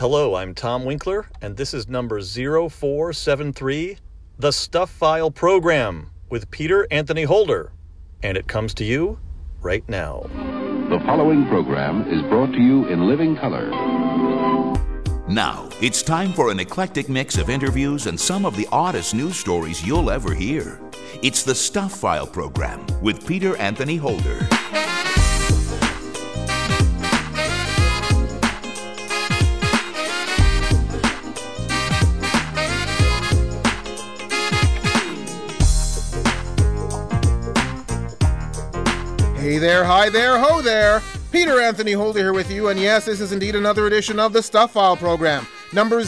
Hello, I'm Tom Winkler, and this is number 0473, The Stuff File Program, with Peter Anthony Holder. And it comes to you right now. The following program is brought to you in living color. Now, it's time for an eclectic mix of interviews and some of the oddest news stories you'll ever hear. It's the Stuff File Program with Peter Anthony Holder. Hey there, hi there, ho there. Peter Anthony Holder here with you, and yes, this is indeed another edition of the Stuff File Program, number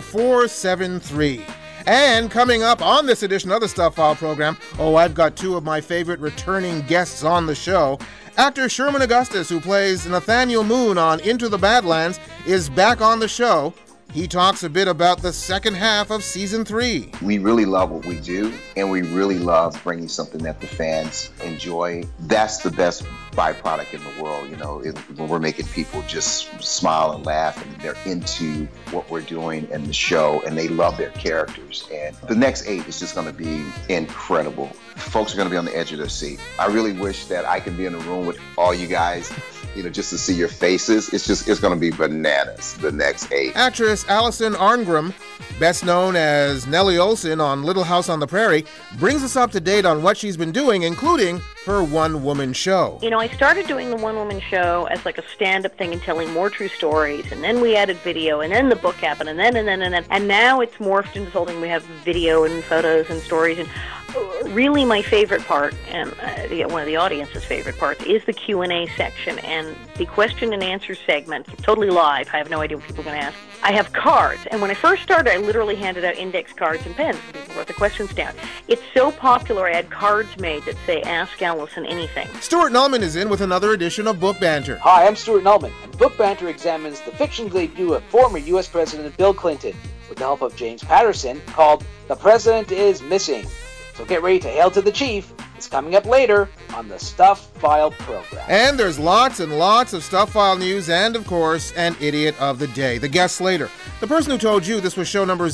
0473. And coming up on this edition of the Stuff File Program, I've got two of my favorite returning guests on the show. Actor Sherman Augustus, who plays Nathaniel Moon on Into the Badlands, is back on the show. He talks a bit about the second half of Season 3. We really love what we do, and we really love bringing something that the fans enjoy. That's the best byproduct in the world, when we're making people just smile and laugh, and they're into what we're doing and the show, and they love their characters. And the next 8 is just going to be incredible. Folks are going to be on the edge of their seat. I really wish that I could be in the room with all you guys, just to see your faces. It's going to be bananas, the next 8. Actress Allison Arngrim, best known as Nellie Olson on Little House on the Prairie, brings us up to date on what she's been doing, including her one-woman show. I started doing the one-woman show as like a stand-up thing and telling more true stories, and then we added video, and then the book happened, and then, and now it's morphed into something. We have video and photos and stories, and really my favorite part, and one of the audience's favorite parts, is the Q&A section and the question and answer segment. Totally live. I have no idea what people are going to ask. I have cards, and when I first started, I literally handed out index cards and pens. People wrote the questions down. It's so popular, I had cards made that say, Ask Allison Anything. Stuart Nullman is in with another edition of Book Banter. Hi, I'm Stuart Nullman, and Book Banter examines the fiction debut of former U.S. President Bill Clinton with the help of James Patterson, called The President is Missing. So get ready to hail to the chief. It's coming up later on the Stuff File Program. And there's lots and lots of Stuff File news and, of course, an idiot of the day. The guest later. The person who told you this was show number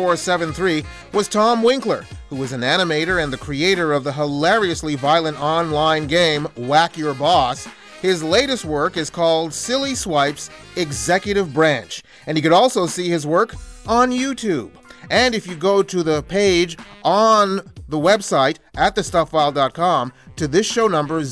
0473 was Tom Winkler, who was an animator and the creator of the hilariously violent online game Whack Your Boss. His latest work is called Silly Swipes Executive Branch, and you could also see his work on YouTube. And if you go to the page on the website at thestufffile.com to this show number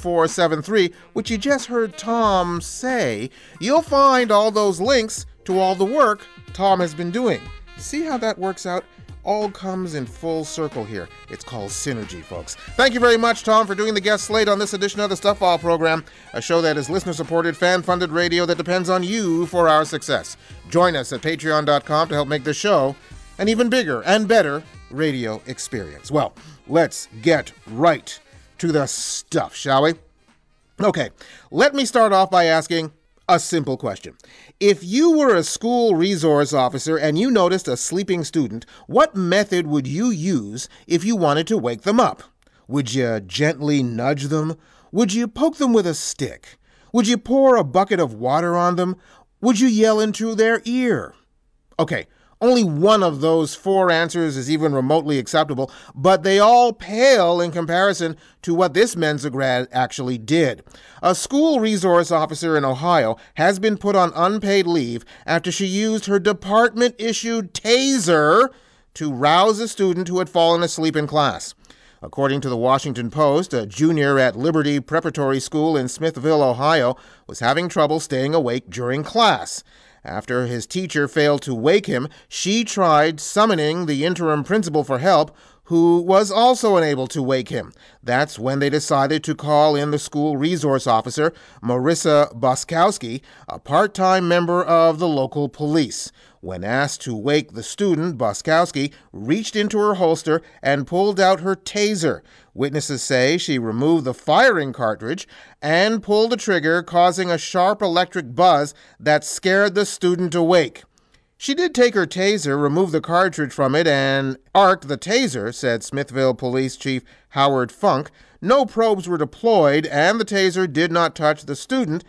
0473, which you just heard Tom say, you'll find all those links to all the work Tom has been doing. See how that works out? All comes in full circle here. It's called synergy, folks. Thank you very much, Tom, for doing the guest slate on this edition of the Stuff File Program, a show that is listener-supported, fan-funded radio that depends on you for our success. Join us at patreon.com to help make the show an even bigger and better radio experience. Well, let's get right to the stuff, shall we? Okay, let me start off by asking a simple question. If you were a school resource officer and you noticed a sleeping student, what method would you use if you wanted to wake them up? Would you gently nudge them? Would you poke them with a stick? Would you pour a bucket of water on them? Would you yell into their ear? Okay, only one of those 4 answers is even remotely acceptable, but they all pale in comparison to what this Mensa grad actually did. A school resource officer in Ohio has been put on unpaid leave after she used her department-issued taser to rouse a student who had fallen asleep in class. According to the Washington Post, a junior at Liberty Preparatory School in Smithville, Ohio, was having trouble staying awake during class. After his teacher failed to wake him, she tried summoning the interim principal for help, who was also unable to wake him. That's when they decided to call in the school resource officer, Marissa Boskowski, a part-time member of the local police. When asked to wake the student, Boskowski reached into her holster and pulled out her taser. Witnesses say she removed the firing cartridge and pulled the trigger, causing a sharp electric buzz that scared the student awake. She did take her taser, remove the cartridge from it, and arced the taser, said Smithville Police Chief Howard Funk. No probes were deployed, and the taser did not touch the student,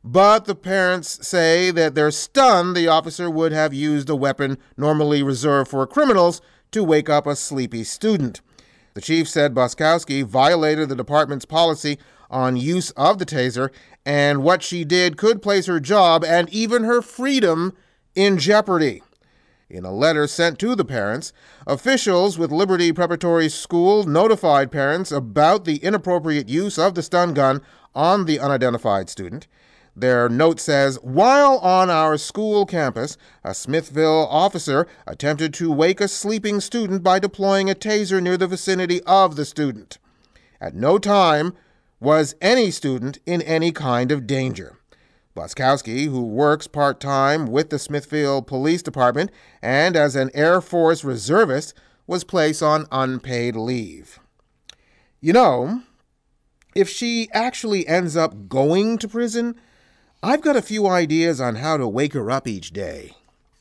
But the parents say that they're stunned the officer would have used a weapon normally reserved for criminals to wake up a sleepy student. The chief said Boskowski violated the department's policy on use of the taser, and what she did could place her job and even her freedom in jeopardy. In a letter sent to the parents, officials with Liberty Preparatory School notified parents about the inappropriate use of the stun gun on the unidentified student. Their note says, while on our school campus, a Smithville officer attempted to wake a sleeping student by deploying a taser near the vicinity of the student. At no time was any student in any kind of danger. Boskowski, who works part-time with the Smithfield Police Department and as an Air Force reservist, was placed on unpaid leave. You know, if she actually ends up going to prison, I've got a few ideas on how to wake her up each day.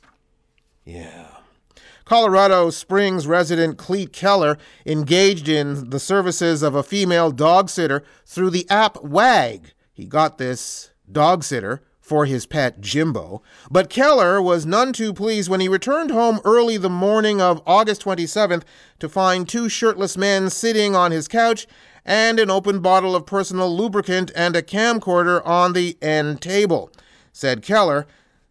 Yeah. Colorado Springs resident Cleet Keller engaged in the services of a female dog sitter through the app Wag. He got this dog sitter for his pet Jimbo, but Keller was none too pleased when he returned home early the morning of August 27th to find two shirtless men sitting on his couch and an open bottle of personal lubricant and a camcorder on the end table. Said Keller,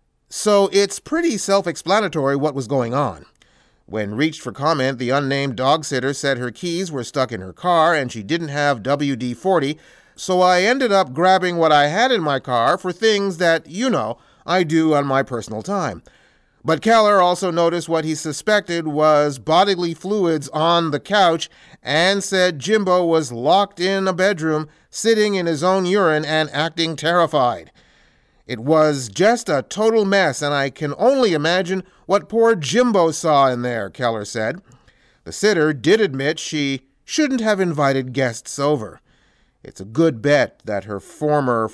so it's pretty self-explanatory what was going on. When reached for comment, the unnamed dog sitter said her keys were stuck in her car and she didn't have WD-40, so I ended up grabbing what I had in my car for things that, I do on my personal time. But Keller also noticed what he suspected was bodily fluids on the couch and said Jimbo was locked in a bedroom, sitting in his own urine and acting terrified. It was just a total mess, and I can only imagine what poor Jimbo saw in there, Keller said. The sitter did admit she shouldn't have invited guests over. It's a good bet that her former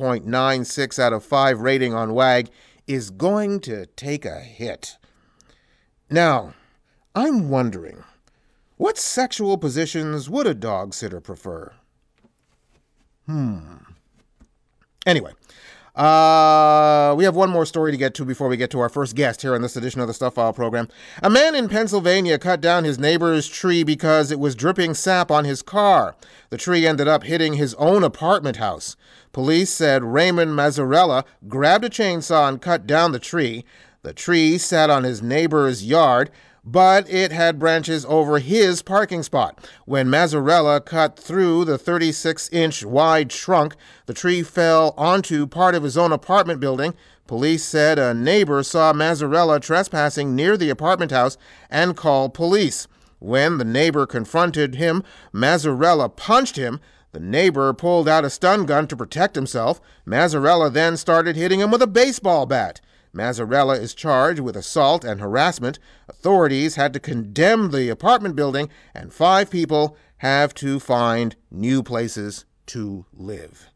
4.96 out of 5 rating on WAG is going to take a hit. Now, I'm wondering, what sexual positions would a dog sitter prefer? Anyway, we have one more story to get to before we get to our first guest here on this edition of the Stuff File program. A man in Pennsylvania cut down his neighbor's tree because it was dripping sap on his car. The tree ended up hitting his own apartment house. Police said Raymond Mazzarella grabbed a chainsaw and cut down the tree. The tree sat on his neighbor's yard, but it had branches over his parking spot. When Mazzarella cut through the 36-inch wide trunk, the tree fell onto part of his own apartment building. Police said a neighbor saw Mazzarella trespassing near the apartment house and called police. When the neighbor confronted him, Mazzarella punched him. The neighbor pulled out a stun gun to protect himself. Mazzarella then started hitting him with a baseball bat. Mazzarella is charged with assault and harassment. Authorities had to condemn the apartment building, and 5 people have to find new places to live.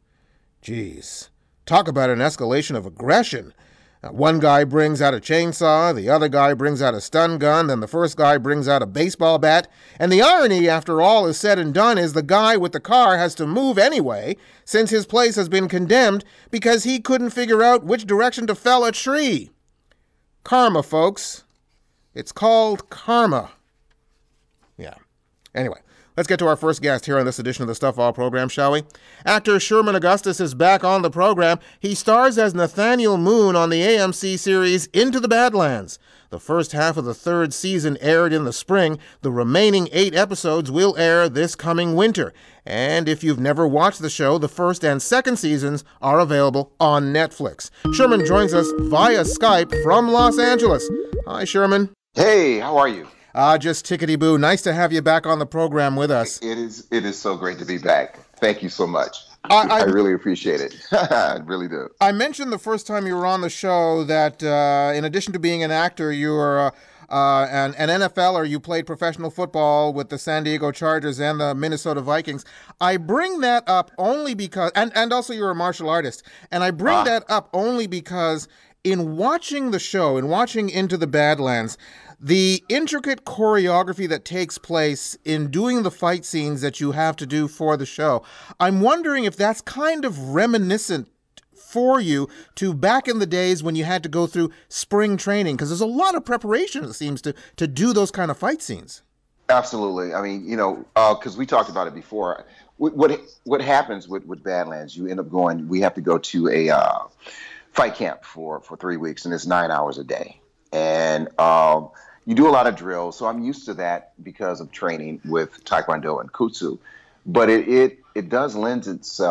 Jeez. Talk about an escalation of aggression. One guy brings out a chainsaw, the other guy brings out a stun gun, then the first guy brings out a baseball bat. And the irony, after all is said and done, is the guy with the car has to move anyway, since his place has been condemned because he couldn't figure out which direction to fell a tree. Karma, folks. It's called karma. Yeah. Anyway. Let's get to our first guest here on this edition of the Stuff All program, shall we? Actor Sherman Augustus is back on the program. He stars as Nathaniel Moon on the AMC series Into the Badlands. The first half of the 3rd season aired in the spring. The remaining 8 episodes will air this coming winter. And if you've never watched the show, the 1st and 2nd seasons are available on Netflix. Sherman joins us via Skype from Los Angeles. Hi, Sherman. Hey, how are you? Just tickety-boo. Nice to have you back on the program with us. It is so great to be back. Thank you so much. I really appreciate it. I really do. I mentioned the first time you were on the show that in addition to being an actor, you were an NFLer. You played professional football with the San Diego Chargers and the Minnesota Vikings. I bring that up only because, and also you're a martial artist, and I bring that up only because in watching the show, in watching Into the Badlands, the intricate choreography that takes place in doing the fight scenes that you have to do for the show, I'm wondering if that's kind of reminiscent for you to back in the days when you had to go through spring training? Because there's a lot of preparation, it seems, to do those kind of fight scenes. Absolutely. I mean, because we talked about it before. What happens with Badlands? You end up going. We have to go to a fight camp for 3 weeks, and it's 9 hours a day, and you do a lot of drills. So I'm used to that because of training with Taekwondo and Kutsu. But it does lend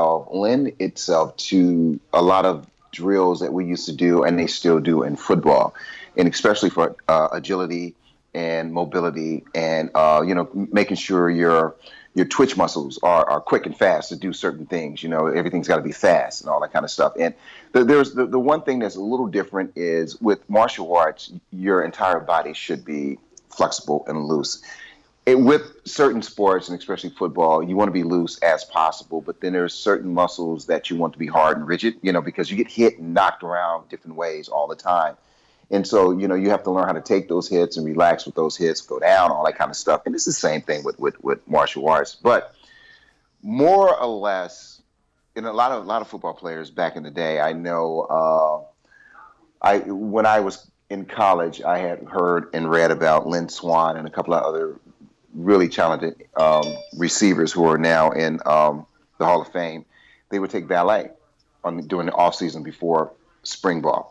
itself to a lot of drills that we used to do, and they still do in football, and especially for agility and mobility, and making sure your twitch muscles are quick and fast to do certain things. Everything's got to be fast and all that kind of stuff. And there's the one thing that's a little different is with martial arts, your entire body should be flexible and loose. With certain sports, and especially football, you want to be loose as possible, but then there's certain muscles that you want to be hard and rigid, because you get hit and knocked around different ways all the time. And so, you have to learn how to take those hits and relax with those hits, go down, all that kind of stuff. And it's the same thing with martial arts. But more or less, in a lot of football players back in the day, I know when I was in college, I had heard and read about Lynn Swann and a couple of other really talented receivers who are now in the Hall of Fame. They would take ballet during the off season before spring ball.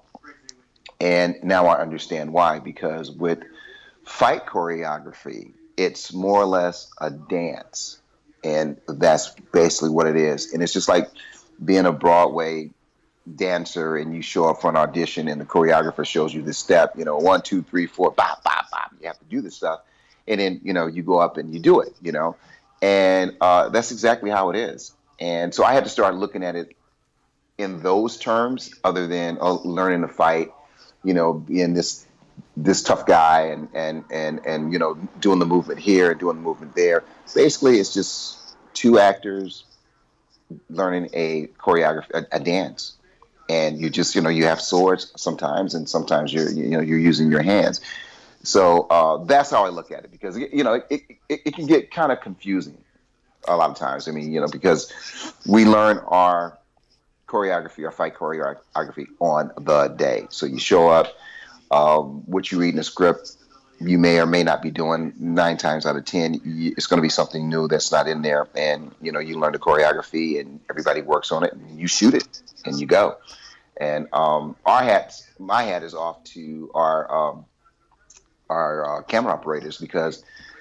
And now I understand why, because with fight choreography, it's more or less a dance. And that's basically what it is. And it's just like being a Broadway dancer and you show up for an audition and the choreographer shows you this step, 1, 2, 3, 4, bop, bop, bop. You have to do this stuff. And then, you go up and you do it, And that's exactly how it is. And so I had to start looking at it in those terms other than learning to fight, being this tough guy and doing the movement here and doing the movement there. Basically, it's just two actors learning a choreography, a dance, and you just you have swords sometimes, and sometimes you're using your hands. So that's how I look at it, because it can get kind of confusing a lot of times. I mean, because we learn our choreography, our fight choreography on the day. So you show up, what you read in the script, you may or may not be doing 9 times out of 10. It's going to be something new that's not in there. And, you learn the choreography and everybody works on it and you shoot it and you go. And my hat is off to our camera operators, because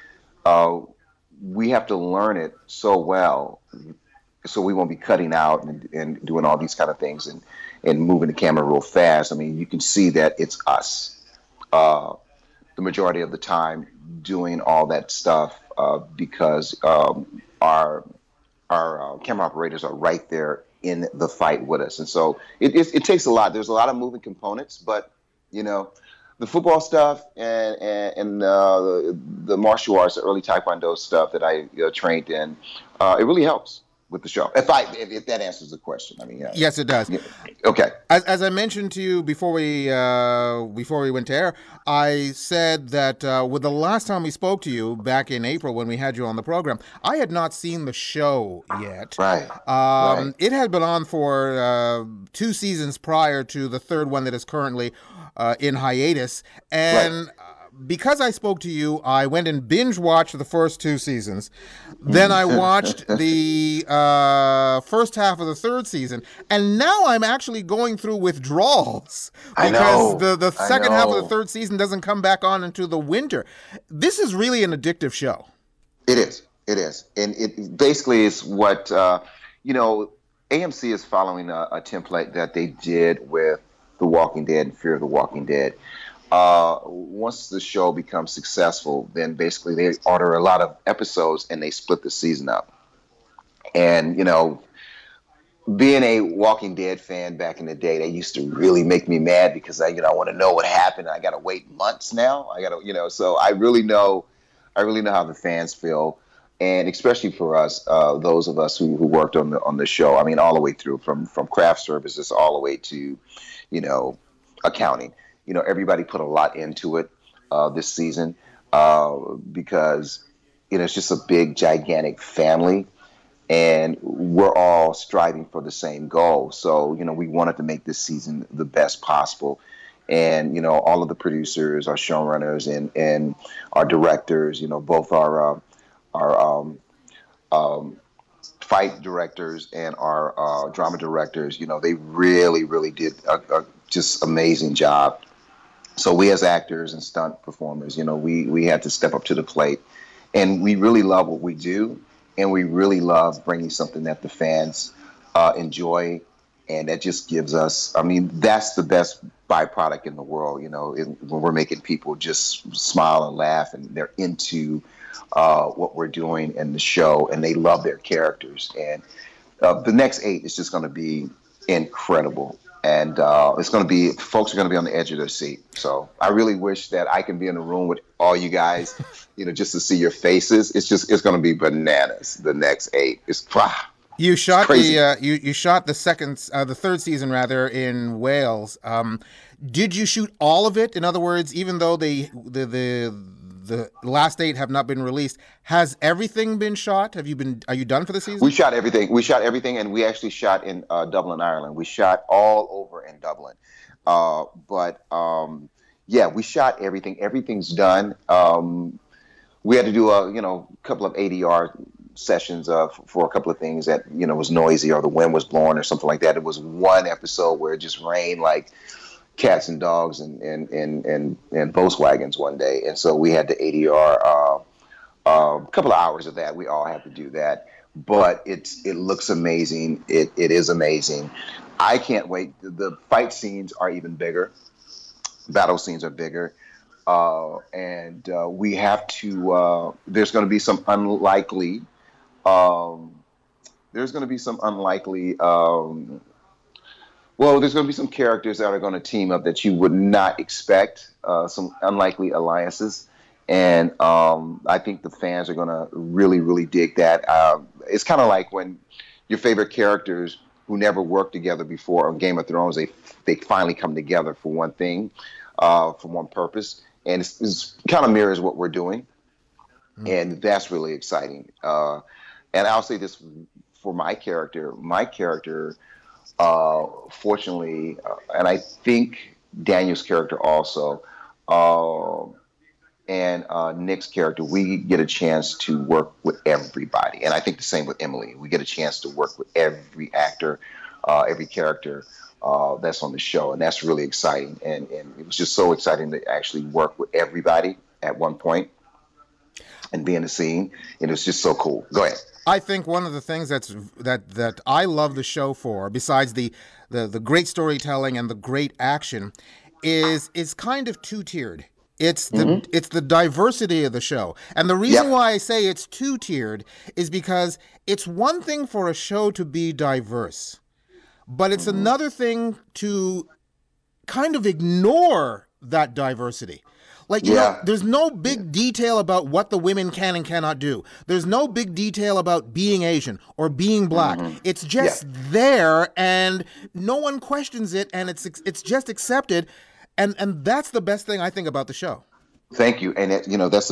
we have to learn it so well, so we won't be cutting out and doing all these kind of things and moving the camera real fast. I mean, you can see that it's us the majority of the time doing all that stuff, because our camera operators are right there in the fight with us. And so it takes a lot. There's a lot of moving components, but the football stuff and the martial arts, the early Taekwondo stuff that I trained in, it really helps with the show. If that answers the question, I mean, yes, it does. Yeah. Okay. As I mentioned to you before we went to air, I said that with the last time we spoke to you back in April when we had you on the program, I had not seen the show yet. Right. Right. It had been on for 2 seasons prior to the third one that is currently in hiatus, and. Right. Because I spoke to you, I went and binge watched the first 2 seasons. Then I watched the first half of the third season, and now I'm actually going through withdrawals because the second half of the third season doesn't come back on until the winter. This is really an addictive show. It is, and it basically is what AMC is following a template that they did with The Walking Dead and Fear of the Walking Dead. Once the show becomes successful, then basically they order a lot of episodes and they split the season up. And, being a Walking Dead fan back in the day, they used to really make me mad because I want to know what happened. I got to wait months now. So I really know how the fans feel. And especially for us, those of us who worked on the show, I mean, all the way through from craft services all the way to, accounting. Everybody put a lot into it this season because, it's just a big, gigantic family. and we're all striving for the same goal. So, we wanted to make this season the best possible. And, all of the producers, our showrunners, and our directors, both our fight directors and our drama directors, they really, really did a just amazing job. So we as actors and stunt performers, we had to step up to the plate. And we really love what we do. And we really love bringing something that the fans enjoy. And that just gives us, that's the best byproduct in the world, when we're making people just smile and laugh and they're into what we're doing in the show and they love their characters. And the next 8 is just going to be incredible. And it's going to be, folks are going to be on the edge of their seat. So I really wish that I can be in the room with all you guys, just to see your faces. It's going to be bananas. The next 8 is You shot crazy. You shot the third season rather in Wales. Did you shoot all of it? In other words, even though the last 8 have not been released, has everything been shot? Are you done for the season? We shot everything, and we actually shot in Dublin, Ireland. We shot all over in Dublin, yeah, we shot everything. Everything's done. We had to do a couple of ADR sessions for a couple of things that was noisy or the wind was blowing or something like that. It was one episode where it just rained like cats and dogs and Volkswagens one day, and so we had to ADR a couple of hours of that. We all had to do that, but it looks amazing. It is amazing. I can't wait. The fight scenes are even bigger. Battle scenes are bigger, and we have to. There's going to be some unlikely. There's going to be some unlikely. Well, there's going to be some characters that are going to team up that you would not expect, some unlikely alliances. And I think the fans are going to really, really dig that. It's kind of like when your favorite characters who never worked together before on Game of Thrones, they finally come together for one thing, for one purpose. And it's kind of mirrors what we're doing. And that's really exciting. And I'll say this for my character. Fortunately, and I think Daniel's character also, and Nick's character, we get a chance to work with everybody. And I think the same with Emily. We get a chance to work with every actor, every character that's on the show. And that's really exciting. And it was just so exciting to actually work with everybody at one point and be in the scene. And it was just so cool. Go ahead. I think one of the things that I love the show for, besides the great storytelling and the great action, is kind of two-tiered. It's the diversity of the show. And the reason why I say it's two-tiered is because it's one thing for a show to be diverse, but it's another thing to kind of ignore that diversity. Like, you know, there's no big detail about what the women can and cannot do. There's no big detail about being Asian or being black. It's just there, and no one questions it, and it's just accepted. And that's the best thing I think about the show. Thank you. And that's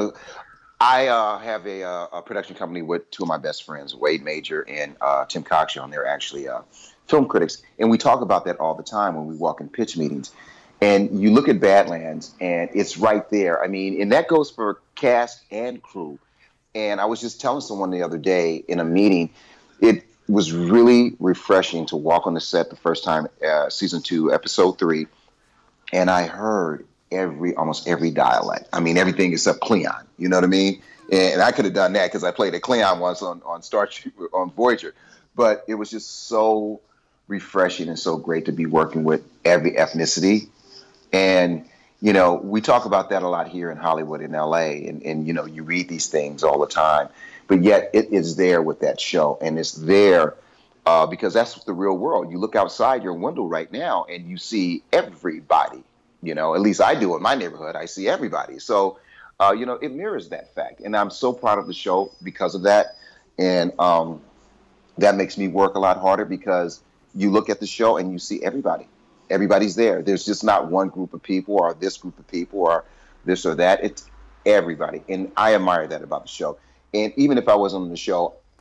I have a production company with two of my best friends, Wade Major and Tim Cockshaw, and they're actually film critics, and we talk about that all the time when we walk in pitch meetings. And you look at Badlands, and it's right there. I mean, and that goes for cast and crew. And I was just telling someone the other day in a meeting, it was really refreshing to walk on the set the first time, season 2, episode 3, and I heard almost every dialect. I mean, everything except Klingon. You know what I mean? And I could have done that because I played a Klingon once on Star Trek, on Voyager. But it was just so refreshing and so great to be working with every ethnicity. And, we talk about that a lot here in Hollywood, in LA, and you read these things all the time, but yet it is there with that show. And it's there because that's the real world. You look outside your window right now and you see everybody, at least I do in my neighborhood. I see everybody. So, it mirrors that fact. And I'm so proud of the show because of that. And that makes me work a lot harder because you look at the show and you see everybody. Everybody's there. There's just not one group of people or this group of people or this or that. It's everybody. And I admire that about the show. And even if I wasn't on the show,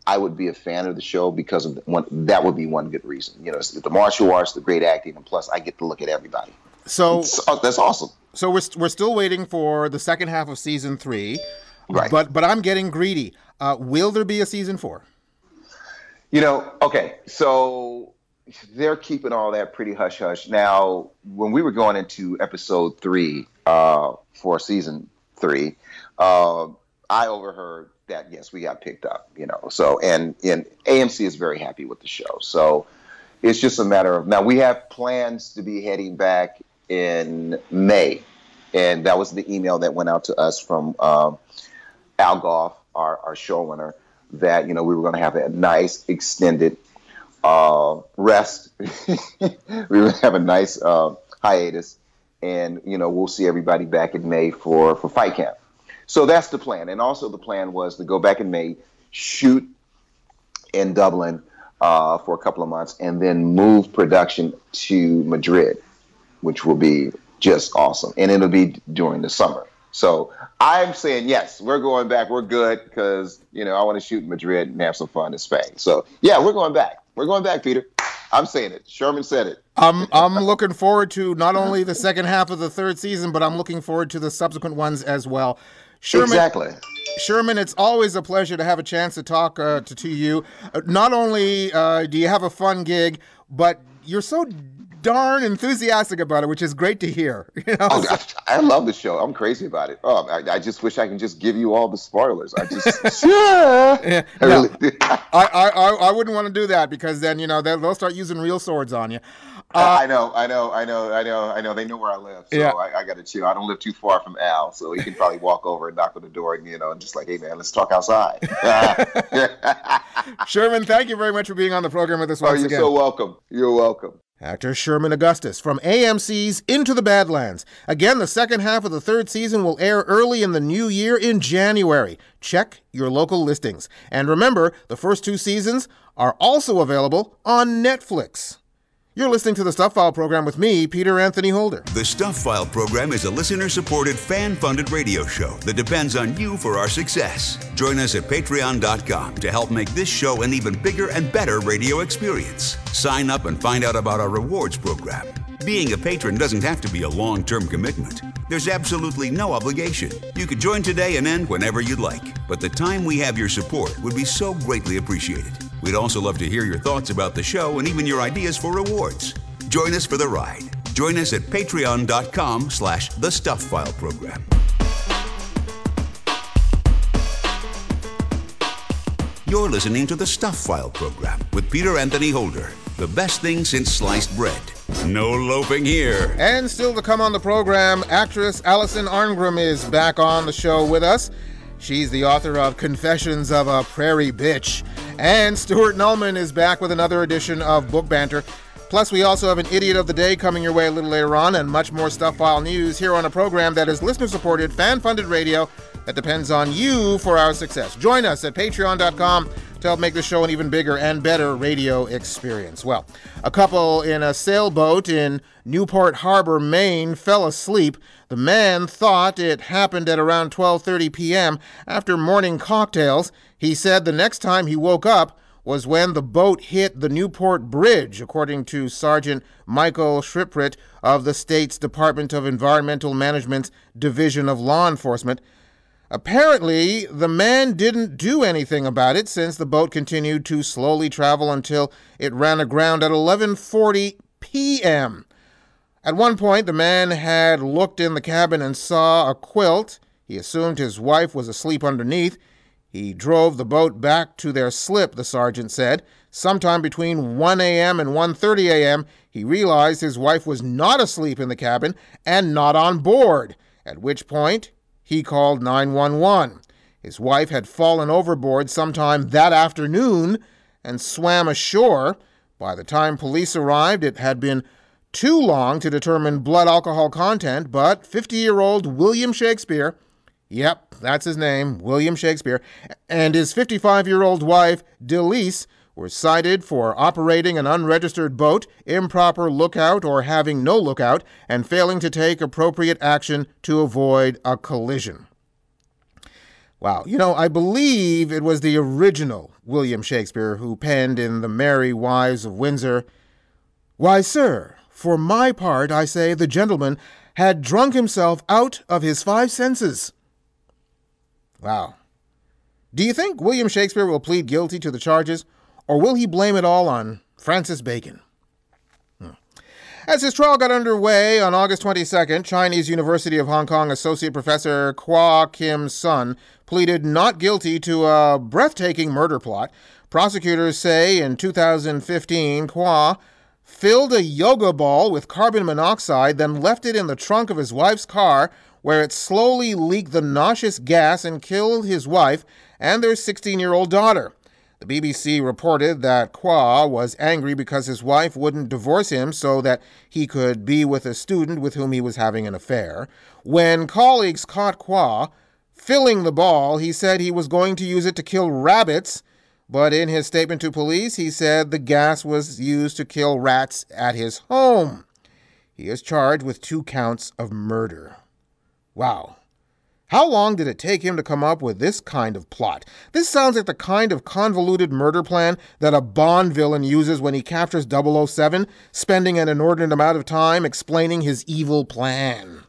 I would be a fan of the show because of that would be one good reason. You know, it's the martial arts, the great acting, and plus I get to look at everybody. So that's awesome. So we're still waiting for the second half of season 3, right? But I'm getting greedy. Will there be a season 4? You know, okay, so they're keeping all that pretty hush hush. Now, when we were going into episode 3 for season 3, I overheard that yes, we got picked up. You know, so and AMC is very happy with the show. So it's just a matter of now we have plans to be heading back in May, and that was the email that went out to us from Al Goff, our showrunner, that, you know, we were going to have a nice extended rest. We would have a nice hiatus, and, you know, we'll see everybody back in May for Fight Camp. So that's the plan. And also the plan was to go back in May, shoot in Dublin for a couple of months, and then move production to Madrid, which will be just awesome. And it'll be during the summer. So I'm saying, yes, we're going back. We're good because, you know, I want to shoot in Madrid and have some fun in Spain. So, yeah, we're going back. We're going back, Peter. I'm saying it. Sherman said it. I'm looking forward to not only the second half of the 3rd season, but I'm looking forward to the subsequent ones as well. Sherman, exactly. Sherman, it's always a pleasure to have a chance to talk to you. Not only do you have a fun gig, but you're so darn enthusiastic about it, which is great to hear. You know? Oh, I love the show. I'm crazy about it. Oh, I just wish I can just give you all the spoilers. I just yeah. I wouldn't want to do that because then, you know, they'll start using real swords on you. I know. They know where I live, so yeah. I got to chill. I don't live too far from Al, so he can probably walk over and knock on the door, and, you know, and just like, hey man, let's talk outside. Sherman, thank you very much for being on the program with us once again. You're so welcome. You're welcome. Actor Sherman Augustus from AMC's Into the Badlands. Again, the second half of the 3rd season will air early in the new year in January. Check your local listings. And remember, the first 2 seasons are also available on Netflix. You're listening to the Stuff File program with me, Peter Anthony Holder. The Stuff File program is a listener-supported, fan-funded radio show that depends on you for our success. Join us at patreon.com to help make this show an even bigger and better radio experience. Sign up and find out about our rewards program. Being a patron doesn't have to be a long-term commitment. There's absolutely no obligation. You could join today and end whenever you'd like. But the time we have your support would be so greatly appreciated. We'd also love to hear your thoughts about the show and even your ideas for rewards. Join us for the ride. Join us at patreon.com/The Stuff File program. You're listening to the Stuff File program with Peter Anthony Holder. The best thing since sliced bread. No loafing here. And still to come on the program, actress Alison Arngrim is back on the show with us. She's the author of Confessions of a Prairie Bitch. And Stuart Nullman is back with another edition of Book Banter. Plus, we also have an Idiot of the Day coming your way a little later on, and much more Stuff File news here on a program that is listener-supported, fan-funded radio that depends on you for our success. Join us at patreon.com to help make the show an even bigger and better radio experience. Well, a couple in a sailboat in Newport Harbor, Maine, fell asleep. The man thought it happened at around 12:30 p.m. after morning cocktails. He said the next time he woke up was when the boat hit the Newport Bridge, according to Sergeant Michael Schripprit of the state's Department of Environmental Management's Division of Law Enforcement. Apparently, the man didn't do anything about it since the boat continued to slowly travel until it ran aground at 11:40 p.m. At one point, the man had looked in the cabin and saw a quilt. He assumed his wife was asleep underneath. He drove the boat back to their slip, the sergeant said. Sometime between 1 a.m. and 1:30 a.m., he realized his wife was not asleep in the cabin and not on board, at which point he called 911. His wife had fallen overboard sometime that afternoon and swam ashore. By the time police arrived, it had been too long to determine blood alcohol content, but 50-year-old William Shakespeare, yep, that's his name, William Shakespeare, and his 55-year-old wife, Delise, were cited for operating an unregistered boat, improper lookout or having no lookout, and failing to take appropriate action to avoid a collision. Wow. I believe it was the original William Shakespeare who penned in The Merry Wives of Windsor, "Why, sir, for my part, I say the gentleman had drunk himself out of his 5 senses." Wow. Do you think William Shakespeare will plead guilty to the charges, or will he blame it all on Francis Bacon? As his trial got underway on August 22nd, Chinese University of Hong Kong Associate Professor Kwa Kim Sun pleaded not guilty to a breathtaking murder plot. Prosecutors say in 2015, Kwa filled a yoga ball with carbon monoxide, then left it in the trunk of his wife's car, where it slowly leaked the nauseous gas and killed his wife and their 16-year-old daughter. The BBC reported that Kwa was angry because his wife wouldn't divorce him so that he could be with a student with whom he was having an affair. When colleagues caught Kwa filling the ball, he said he was going to use it to kill rabbits, but in his statement to police, he said the gas was used to kill rats at his home. He is charged with 2 counts of murder. Wow. How long did it take him to come up with this kind of plot? This sounds like the kind of convoluted murder plan that a Bond villain uses when he captures 007, spending an inordinate amount of time explaining his evil plan.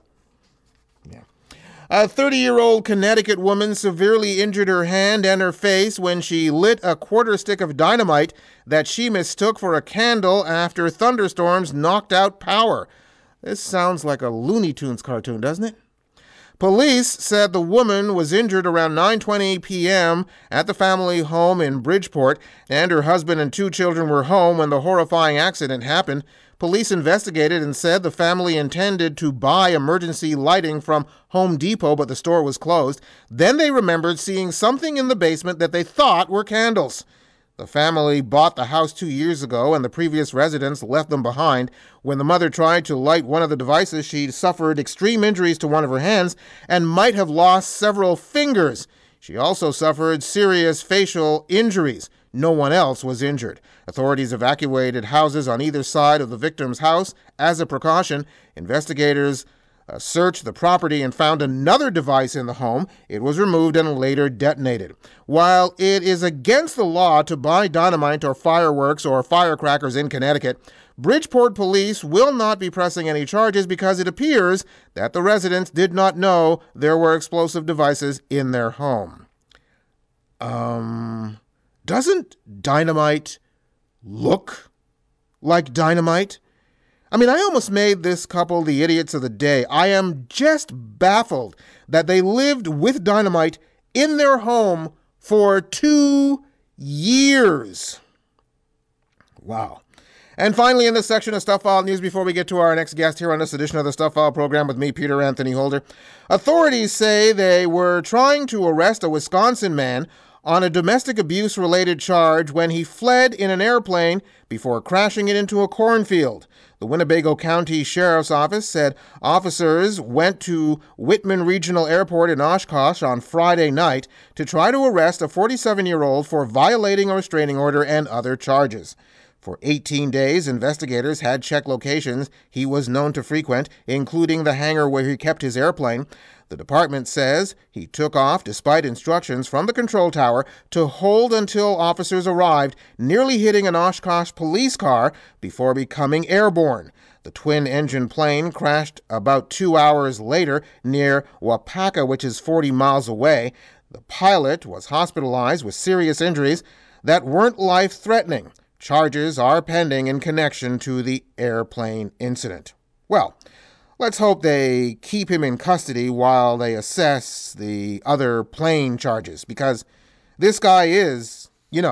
A 30-year-old Connecticut woman severely injured her hand and her face when she lit a quarter stick of dynamite that she mistook for a candle after thunderstorms knocked out power. This sounds like a Looney Tunes cartoon, doesn't it? Police said the woman was injured around 9:20 p.m. at the family home in Bridgeport, and her husband and 2 children were home when the horrifying accident happened. Police investigated and said the family intended to buy emergency lighting from Home Depot, but the store was closed. Then they remembered seeing something in the basement that they thought were candles. The family bought the house 2 years ago, and the previous residents left them behind. When the mother tried to light one of the devices, she suffered extreme injuries to one of her hands and might have lost several fingers. She also suffered serious facial injuries. No one else was injured. Authorities evacuated houses on either side of the victim's house. As a precaution, investigators searched the property and found another device in the home. It was removed and later detonated. While it is against the law to buy dynamite or fireworks or firecrackers in Connecticut, Bridgeport police will not be pressing any charges because it appears that the residents did not know there were explosive devices in their home. Doesn't dynamite look like dynamite? I almost made this couple the idiots of the day. I am just baffled that they lived with dynamite in their home for 2 years. Wow. And finally, in this section of Stuff File News, before we get to our next guest here on this edition of the Stuff File program with me, Peter Anthony Holder, authorities say they were trying to arrest a Wisconsin man on a domestic abuse-related charge when he fled in an airplane before crashing it into a cornfield. The Winnebago County Sheriff's Office said officers went to Whitman Regional Airport in Oshkosh on Friday night to try to arrest a 47-year-old for violating a restraining order and other charges. For 18 days, investigators had checked locations he was known to frequent, including the hangar where he kept his airplane. The department says he took off despite instructions from the control tower to hold until officers arrived, nearly hitting an Oshkosh police car before becoming airborne. The twin-engine plane crashed about 2 hours later near Wapaka, which is 40 miles away. The pilot was hospitalized with serious injuries that weren't life-threatening. Charges are pending in connection to the airplane incident. Well, let's hope they keep him in custody while they assess the other plane charges, because this guy is,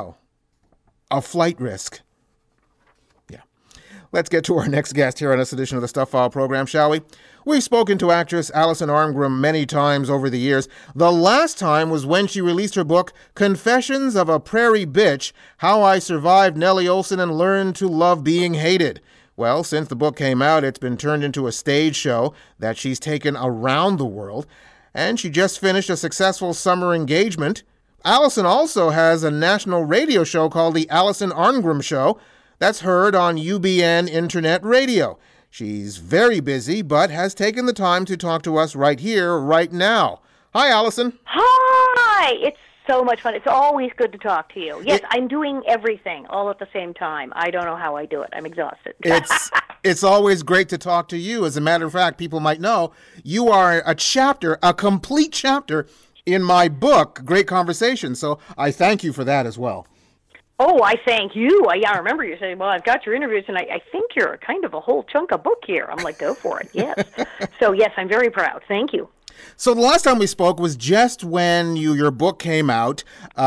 a flight risk. Yeah. Let's get to our next guest here on this edition of the Stuff File program, shall we? We've spoken to actress Alison Arngrim many times over the years. The last time was when she released her book, Confessions of a Prairie Bitch, How I Survived Nellie Oleson and Learned to Love Being Hated. Well, since the book came out, it's been turned into a stage show that she's taken around the world, and she just finished a successful summer engagement. Alison also has a national radio show called The Alison Arngrim Show that's heard on UBN Internet Radio. She's very busy, but has taken the time to talk to us right here, right now. Hi, Allison. Hi! It's so much fun. It's always good to talk to you. Yes, I'm doing everything all at the same time. I don't know how I do it. I'm exhausted. It's always great to talk to you. As a matter of fact, people might know you are a complete chapter in my book, Great Conversation. So I thank you for that as well. Oh, I thank you. I remember you saying, well, I've got your interviews, and I think you're kind of a whole chunk of book here. I'm like, go for it. Yes. So, yes, I'm very proud. Thank you. So the last time we spoke was just when your book came out.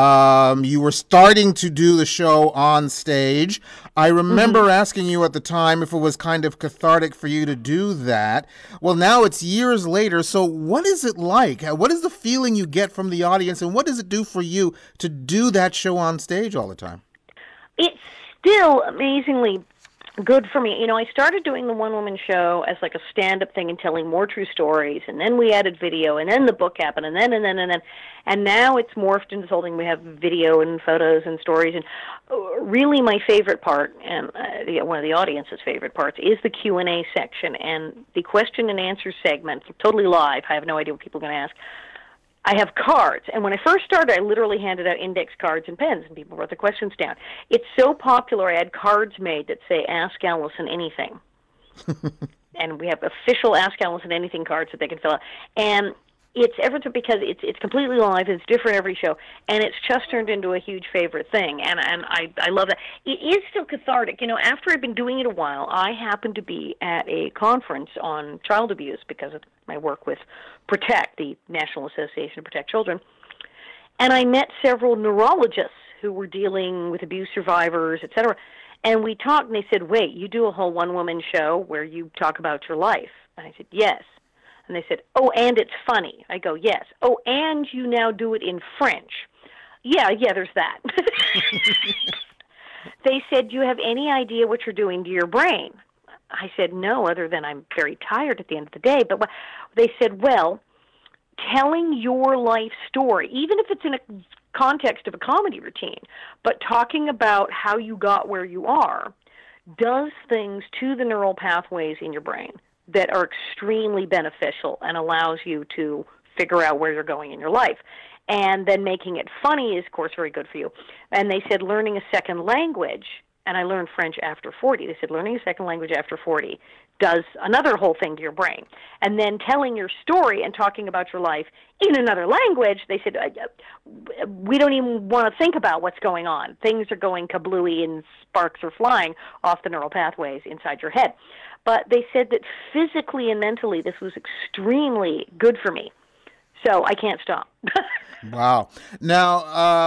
You were starting to do the show on stage. I remember asking you at the time if it was kind of cathartic for you to do that. Well, now it's years later. So what is it like? What is the feeling you get from the audience, and what does it do for you to do that show on stage all the time? It's still amazingly good for me. I started doing the one-woman show as like a stand-up thing and telling more true stories, and then we added video, and then the book happened, and then, and now it's morphed into something. We have video and photos and stories, and really my favorite part, and one of the audience's favorite parts, is the Q&A section, and the question and answer segment, totally live. I have no idea what people are going to ask. I have cards, and when I first started, I literally handed out index cards and pens, and people wrote the questions down. It's so popular, I had cards made that say, Ask Allison Anything. And we have official Ask Allison Anything cards that they can fill out. And it's everything because it's completely live, it's different every show, and it's just turned into a huge favorite thing, and I love that. It is still cathartic. After I've been doing it a while, I happened to be at a conference on child abuse because of my work with Protect, the National Association to Protect Children, and I met several neurologists who were dealing with abuse survivors, etc., and we talked, and they said, wait, you do a whole one-woman show where you talk about your life? And I said, yes. And they said, oh, and it's funny. I go, yes. Oh, and you now do it in French. Yeah, there's that. They said, do you have any idea what you're doing to your brain? I said, no, other than I'm very tired at the end of the day. But they said, well, telling your life story, even if it's in a context of a comedy routine, but talking about how you got where you are, does things to the neural pathways in your brain that are extremely beneficial and allows you to figure out where you're going in your life. And then making it funny is, of course, very good for you. And they said learning a second language, and I learned French after 40. They said learning a second language after 40 does another whole thing to your brain. And then telling your story and talking about your life in another language, they said, we don't even want to think about what's going on. Things are going kablooey and sparks are flying off the neural pathways inside your head. But they said that physically and mentally this was extremely good for me. So I can't stop. Wow. Now,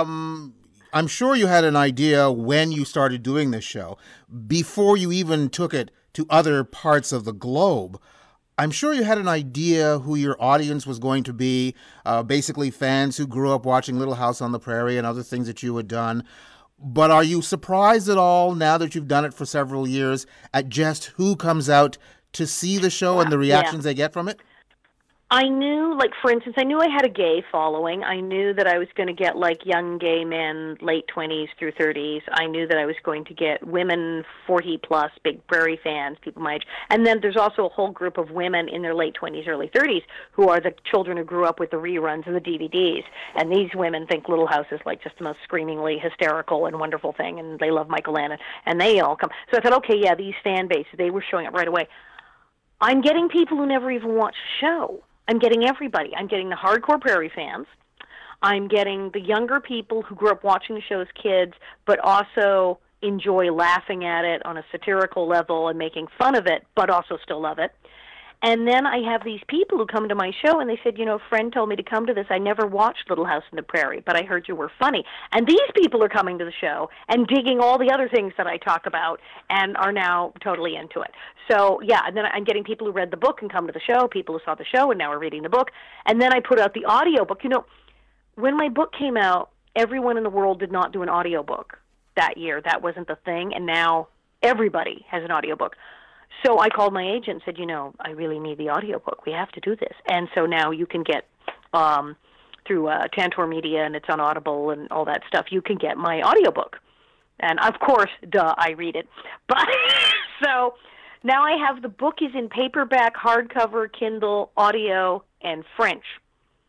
I'm sure you had an idea when you started doing this show, before you even took it to other parts of the globe. I'm sure you had an idea who your audience was going to be, basically fans who grew up watching Little House on the Prairie and other things that you had done. But are you surprised at all, now that you've done it for several years, at just who comes out to see the show and the reactions they get from it? I knew, like, for instance, I knew I had a gay following. I knew that I was going to get, like, young gay men, late 20s through 30s. I knew that I was going to get women 40-plus, big Prairie fans, people my age. And then there's also a whole group of women in their late 20s, early 30s who are the children who grew up with the reruns and the DVDs. And these women think Little House is, like, just the most screamingly hysterical and wonderful thing, and they love Michael Landon, and they all come. So I thought, okay, yeah, these fan bases, they were showing up right away. I'm getting people who never even watched the show. I'm getting everybody. I'm getting the hardcore Prairie fans. I'm getting the younger people who grew up watching the show as kids, but also enjoy laughing at it on a satirical level and making fun of it, but also still love it. And then I have these people who come to my show, and they said, a friend told me to come to this. I never watched Little House on the Prairie, but I heard you were funny. And these people are coming to the show and digging all the other things that I talk about and are now totally into it. So, yeah, and then I'm getting people who read the book and come to the show, people who saw the show and now are reading the book. And then I put out the audiobook. When my book came out, everyone in the world did not do an audiobook that year. That wasn't the thing, and now everybody has an audiobook. So I called my agent and said, I really need the audiobook. We have to do this. And so now you can get, through Tantor Media, and it's on Audible and all that stuff, you can get my audiobook. And, of course, I read it. But so now I have the book is in paperback, hardcover, Kindle, audio, and French.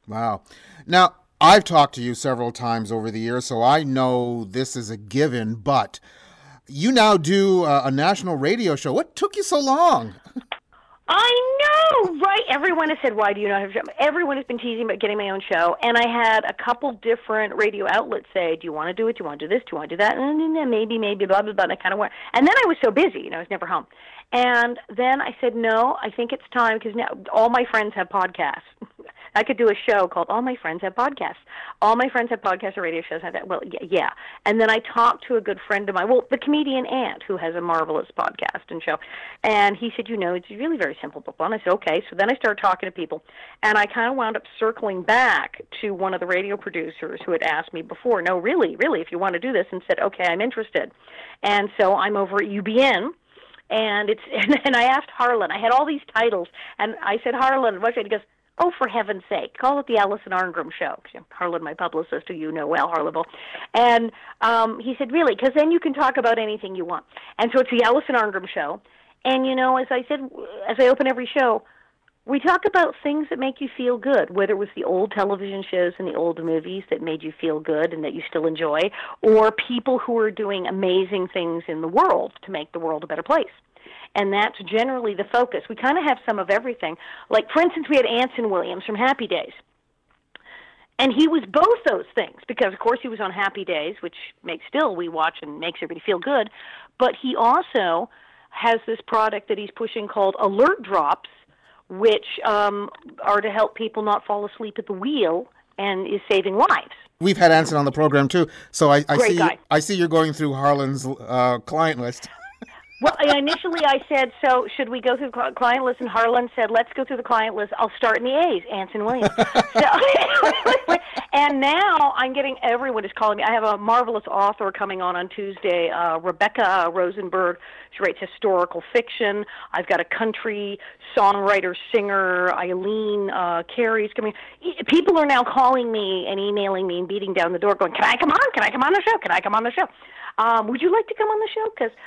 Wow. Now, I've talked to you several times over the years, so I know this is a given, but you now do a national radio show. What took you so long? I know, right? Everyone has said, why do you not have a show? Everyone has been teasing about getting my own show. And I had a couple different radio outlets say, do you want to do it? Do you want to do this? Do you want to do that? And then maybe, blah, blah, blah. And I kind of went. And then I was so busy, I was never home. And then I said, no, I think it's time, because now all my friends have podcasts. I could do a show called All My Friends Have Podcasts. All my friends have podcasts or radio shows. Well, yeah. And then I talked to a good friend of mine, the comedian Ant, who has a marvelous podcast and show. And he said, it's really very simple. And I said, okay. So then I started talking to people. And I kind of wound up circling back to one of the radio producers who had asked me before, no, really, if you want to do this, and said, okay, I'm interested. And so I'm over at UBN. And I asked Harlan. I had all these titles. And I said, Harlan, what's it? He goes, oh, for heaven's sake, call it the Allison Arngrim Show. Harlan, my publicist, who you know well, Harlan. And he said, really, because then you can talk about anything you want. And so it's the Allison Arngrim Show. And, as I said, as I open every show, we talk about things that make you feel good, whether it was the old television shows and the old movies that made you feel good and that you still enjoy, or people who are doing amazing things in the world to make the world a better place. And that's generally the focus. We kind of have some of everything. Like, for instance, we had Anson Williams from Happy Days. And he was both those things, because, of course, he was on Happy Days, which we watch and makes everybody feel good. But he also has this product that he's pushing called Alert Drops, which are to help people not fall asleep at the wheel and is saving lives. We've had Anson on the program, too. So I see you're going through Harlan's client list. Well, initially I said, so should we go through the client list? And Harlan said, let's go through the client list. I'll start in the A's, Anson Williams. And now I'm getting, everyone is calling me. I have a marvelous author coming on Tuesday, Rebecca Rosenberg. She writes historical fiction. I've got a country songwriter, singer, Eileen Carey's coming. People are now calling me and emailing me and beating down the door going, can I come on? Can I come on the show? Can I come on the show? Would you like to come on the show? Because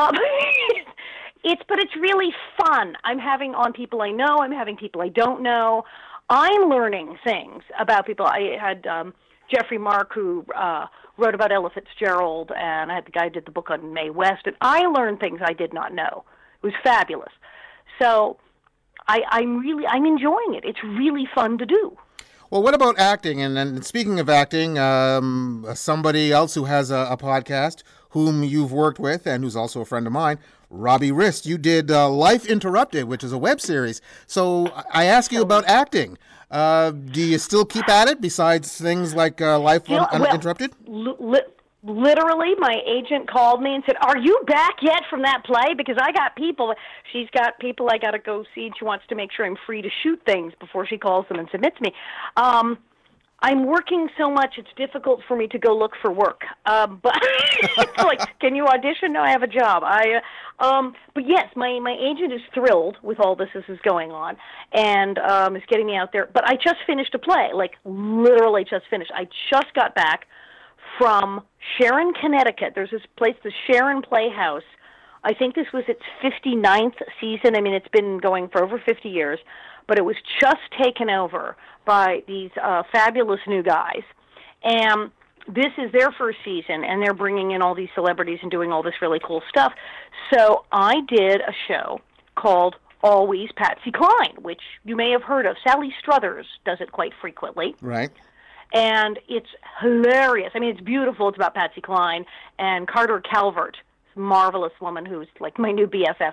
it's really fun. I'm having on people I know. I'm having people I don't know. I'm learning things about people. I had Jeffrey Mark, who wrote about Ella Fitzgerald, and I had the guy who did the book on Mae West, and I learned things I did not know. It was fabulous. So I'm enjoying it. It's really fun to do. Well, what about acting? And speaking of acting, somebody else who has a podcast, whom you've worked with and who's also a friend of mine, Robbie Rist. You did Life Interrupted, which is a web series. So I ask you about acting. Do you still keep at it besides things like Life Uninterrupted? Literally, my agent called me and said, are you back yet from that play? Because she's got people I got to go see, and she wants to make sure I'm free to shoot things before she calls them and submits me. I'm working so much, it's difficult for me to go look for work. But like, can you audition? No, I have a job. But yes, my agent is thrilled with all this is going on, and is getting me out there. But I just finished a play, like literally just finished. I just got back from Sharon, Connecticut. There's this place, the Sharon Playhouse. I think this was its 59th season. I mean, it's been going for over 50 years, but it was just taken over by these fabulous new guys. And this is their first season, and they're bringing in all these celebrities and doing all this really cool stuff. So I did a show called Always Patsy Cline, which you may have heard of. Sally Struthers does it quite frequently. Right. And it's hilarious. I mean, it's beautiful. It's about Patsy Cline and Carter Calvert, marvelous woman who's like my new BFF.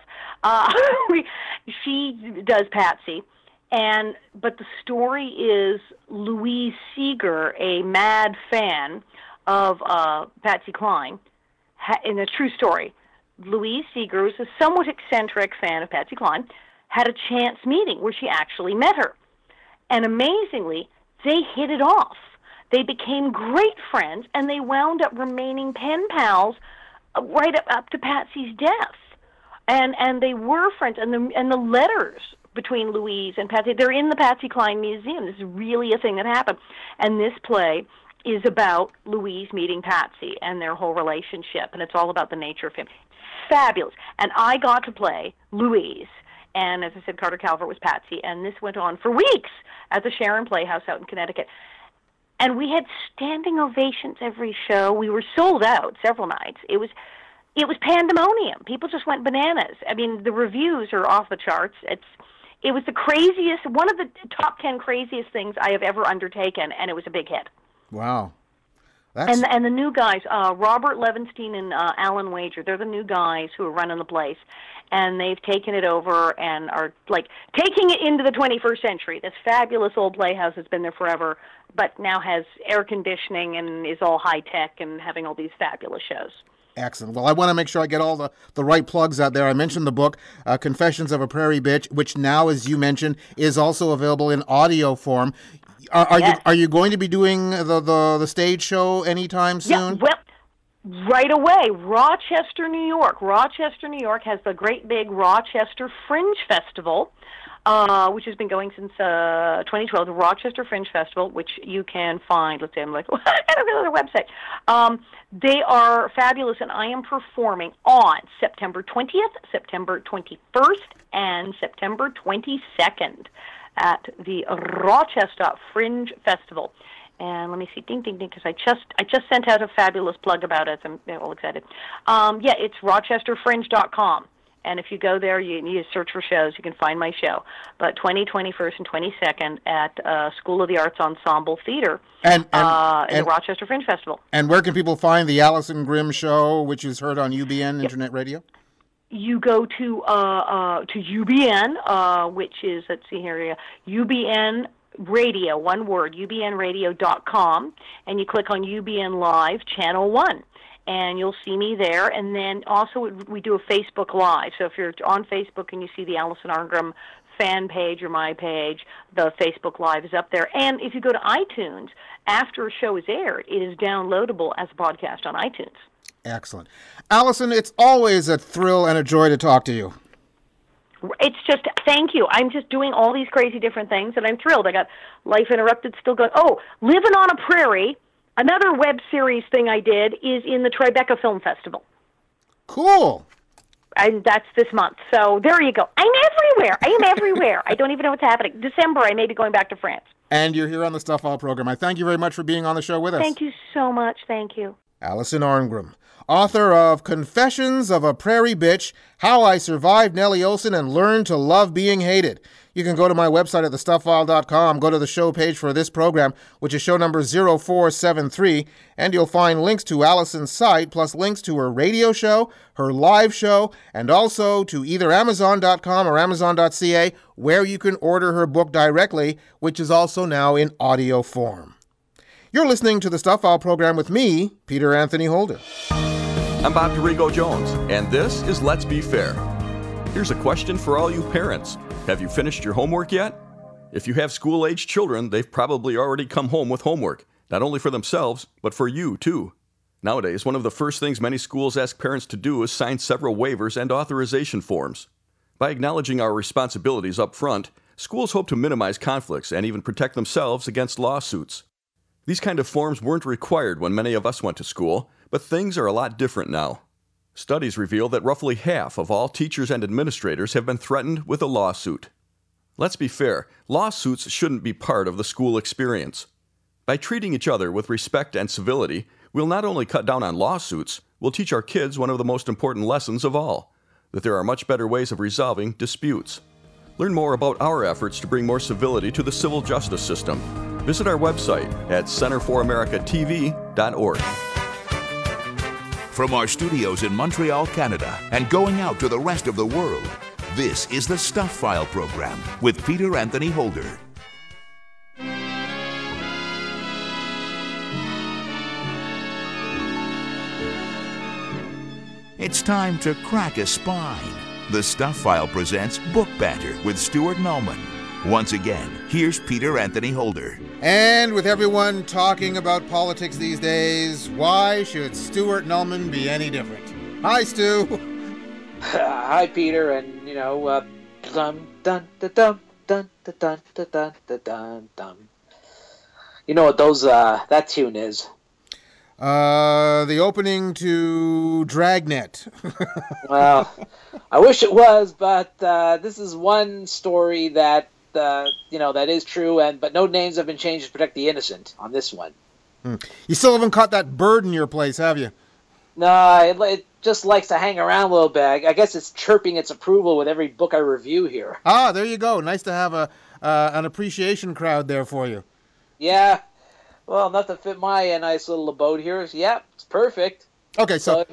She does Patsy. But the story is Louise Seeger, a mad fan of Patsy Cline, in a true story. Louise Seeger, who's a somewhat eccentric fan of Patsy Cline, had a chance meeting where she actually met her. And amazingly, they hit it off. They became great friends, and they wound up remaining pen pals right up to Patsy's death. And they were friends, and the letters between Louise and Patsy, they're in the Patsy Cline Museum. This is really a thing that happened. And this play is about Louise meeting Patsy and their whole relationship, and it's all about the nature of him. Fabulous. And I got to play Louise, And as I said, Carter Calvert was Patsy. And this went on for weeks at the Sharon Playhouse out in Connecticut. And we had standing ovations every show. We were sold out several nights. It was pandemonium. People just went bananas. I mean, the reviews are off the charts. It was the craziest, one of the top 10 craziest things I have ever undertaken, and it was a big hit. Wow. And the new guys, Robert Levenstein and Alan Wager, they're the new guys who are running the place. And they've taken it over and are, like, taking it into the 21st century. This fabulous old playhouse has been there forever, but now has air conditioning and is all high-tech and having all these fabulous shows. Excellent. Well, I want to make sure I get all the right plugs out there. I mentioned the book, Confessions of a Prairie Bitch, which now, as you mentioned, is also available in audio form. Are you going to be doing the stage show anytime soon? Yeah, well, right away. Rochester, New York. Rochester, New York has the great big Rochester Fringe Festival, which has been going since 2012, the Rochester Fringe Festival, which you can find. Let's say I'm like, I don't know their website. They are fabulous, and I am performing on September 20th, September 21st, and September 22nd at the Rochester Fringe Festival. And let me see, ding, ding, ding, because I just sent out a fabulous plug about it. I'm all excited. It's rochesterfringe.com. And if you go there, you search for shows, you can find my show. But 21st, and 22nd at School of the Arts Ensemble Theater in the Rochester Fringe Festival. And where can people find the Allison Grimm Show, which is heard on UBN Internet Radio? You go to UBN, which is, let's see here, UBN Radio, one word, ubnradio.com, and you click on UBN Live, Channel 1. And you'll see me there. And then also we do a Facebook Live. So if you're on Facebook and you see the Allison Arngrim fan page or my page, the Facebook Live is up there. And if you go to iTunes, after a show is aired, it is downloadable as a podcast on iTunes. Excellent. Allison, it's always a thrill and a joy to talk to you. It's just, thank you. I'm just doing all these crazy different things, and I'm thrilled. I got Life Interrupted still going. Oh, Living on a Prairie. Another web series thing I did is in the Tribeca Film Festival. Cool. And that's this month. So there you go. I'm everywhere. I am everywhere. I don't even know what's happening. December, I may be going back to France. And you're here on the Stuff File program. I thank you very much for being on the show with us. Thank you so much. Thank you. Allison Arngrim, author of Confessions of a Prairie Bitch, How I Survived Nellie Oleson and Learned to Love Being Hated. You can go to my website at thestuffile.com, go to the show page for this program, which is show number 0473, and you'll find links to Allison's site, plus links to her radio show, her live show, and also to either Amazon.com or Amazon.ca, where you can order her book directly, which is also now in audio form. You're listening to the Stuff File program with me, Peter Anthony Holder. I'm Bob Dorigo Jones, and this is Let's Be Fair. Here's a question for all you parents. Have you finished your homework yet? If you have school-aged children, they've probably already come home with homework, not only for themselves, but for you, too. Nowadays, one of the first things many schools ask parents to do is sign several waivers and authorization forms. By acknowledging our responsibilities up front, schools hope to minimize conflicts and even protect themselves against lawsuits. These kind of forms weren't required when many of us went to school, but things are a lot different now. Studies reveal that roughly half of all teachers and administrators have been threatened with a lawsuit. Let's be fair, lawsuits shouldn't be part of the school experience. By treating each other with respect and civility, we'll not only cut down on lawsuits, we'll teach our kids one of the most important lessons of all, that there are much better ways of resolving disputes. Learn more about our efforts to bring more civility to the civil justice system. Visit our website at centerforamericatv.org. From our studios in Montreal, Canada, and going out to the rest of the world, this is the Stuff File program with Peter Anthony Holder. It's time to crack a spine. The Stuff File presents Book Banter with Stuart Nullman. Once again, here's Peter Anthony Holder. And with everyone talking about politics these days, why should Stuart Nullman be any different? Hi, Stu. Hi, Peter, and dum dun da dum dun da dun da dun da dun dum. You know what that tune is? The opening to Dragnet. Well, I wish it was, but this is one story that that is true, but no names have been changed to protect the innocent on this one. You still haven't caught that bird in your place, have you? No, it just likes to hang around a little bit. I guess it's chirping its approval with every book I review here. Ah, there you go. Nice to have an appreciation crowd there for you. Yeah. Well, enough to fit my nice little abode here. Yeah, it's perfect. Okay, so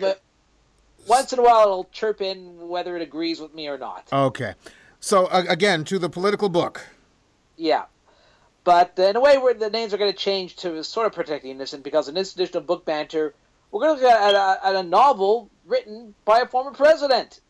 once in a while it'll chirp in whether it agrees with me or not. Okay. So, again, to the political book. Yeah. But in a way, where the names are going to change to sort of protect the innocent, because in this edition of Book Banter, we're going to look at a novel written by a former president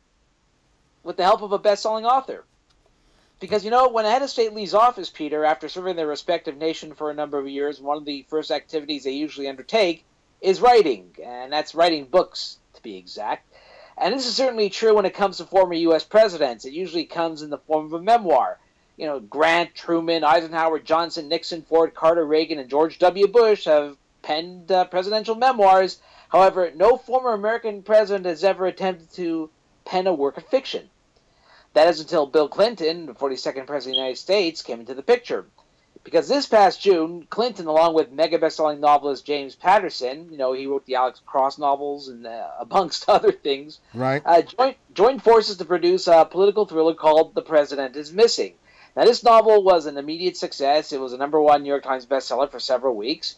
with the help of a best-selling author. Because, when a head of state leaves office, Peter, after serving their respective nation for a number of years, one of the first activities they usually undertake is writing. And that's writing books, to be exact. And this is certainly true when it comes to former U.S. presidents. It usually comes in the form of a memoir. Grant, Truman, Eisenhower, Johnson, Nixon, Ford, Carter, Reagan, and George W. Bush have penned presidential memoirs. However, no former American president has ever attempted to pen a work of fiction. That is until Bill Clinton, the 42nd President of the United States, came into the picture. Because this past June, Clinton, along with mega best-selling novelist James Patterson, he wrote the Alex Cross novels and amongst other things, right, joined forces to produce a political thriller called The President is Missing. Now, this novel was an immediate success. It was a #1 New York Times bestseller for several weeks.